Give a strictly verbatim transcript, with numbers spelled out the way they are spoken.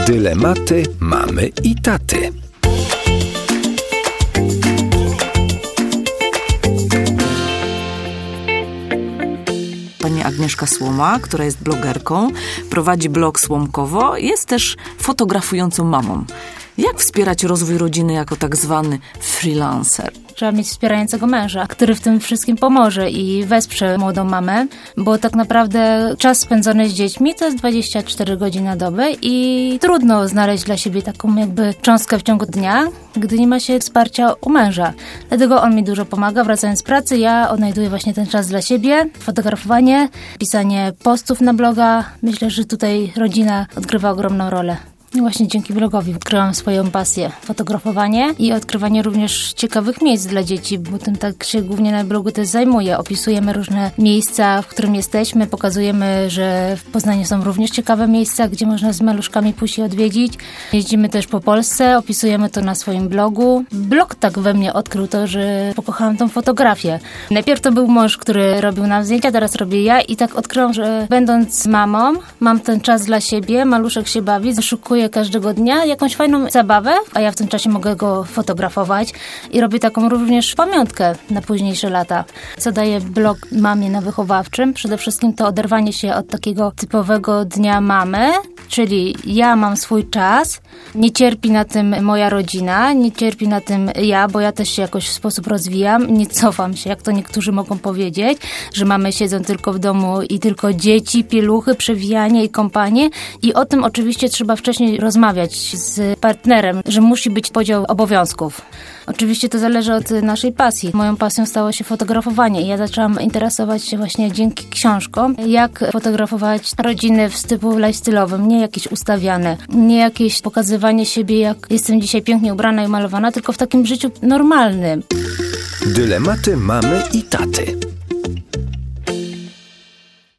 Dylematy mamy i taty. Pani Agnieszka Słoma, która jest blogerką, prowadzi blog Słomkowo, jest też fotografującą mamą. Jak wspierać rozwój rodziny jako tak zwany freelancer? Trzeba mieć wspierającego męża, który w tym wszystkim pomoże i wesprze młodą mamę, bo tak naprawdę czas spędzony z dziećmi to jest dwadzieścia cztery godziny na dobę i trudno znaleźć dla siebie taką jakby cząstkę w ciągu dnia, gdy nie ma się wsparcia u męża. Dlatego on mi dużo pomaga, wracając z pracy, ja odnajduję właśnie ten czas dla siebie, fotografowanie, pisanie postów na bloga. Myślę, że tutaj rodzina odgrywa ogromną rolę. I właśnie dzięki blogowi odkryłam swoją pasję, fotografowanie i odkrywanie również ciekawych miejsc dla dzieci, bo tym tak się głównie na blogu też zajmuję. Opisujemy różne miejsca, w którym jesteśmy, pokazujemy, że w Poznaniu są również ciekawe miejsca, gdzie można z maluszkami pójść i odwiedzić. Jeździmy też po Polsce, opisujemy to na swoim blogu. Blog tak we mnie odkrył to, że pokochałam tą fotografię. Najpierw to był mąż, który robił nam zdjęcia, teraz robię ja i tak odkryłam, że będąc mamą, mam ten czas dla siebie, maluszek się bawi, zaszukuję każdego dnia jakąś fajną zabawę, a ja w tym czasie mogę go fotografować i robię taką również pamiątkę na późniejsze lata. Co daje blog mamie na wychowawczym? Przede wszystkim to oderwanie się od takiego typowego dnia mamy, czyli ja mam swój czas, nie cierpi na tym moja rodzina, nie cierpi na tym ja, bo ja też się jakoś w sposób rozwijam, nie cofam się, jak to niektórzy mogą powiedzieć, że mamy siedzą tylko w domu i tylko dzieci, pieluchy, przewijanie i kąpanie i o tym oczywiście trzeba wcześniej rozmawiać z partnerem, że musi być podział obowiązków. Oczywiście to zależy od naszej pasji. Moją pasją stało się fotografowanie i ja zaczęłam interesować się właśnie dzięki książkom, jak fotografować rodziny w stylu lifestyle'owym, nie jakieś ustawiane, nie jakieś pokazywanie siebie, jak jestem dzisiaj pięknie ubrana i malowana, tylko w takim życiu normalnym. Dylematy mamy i taty.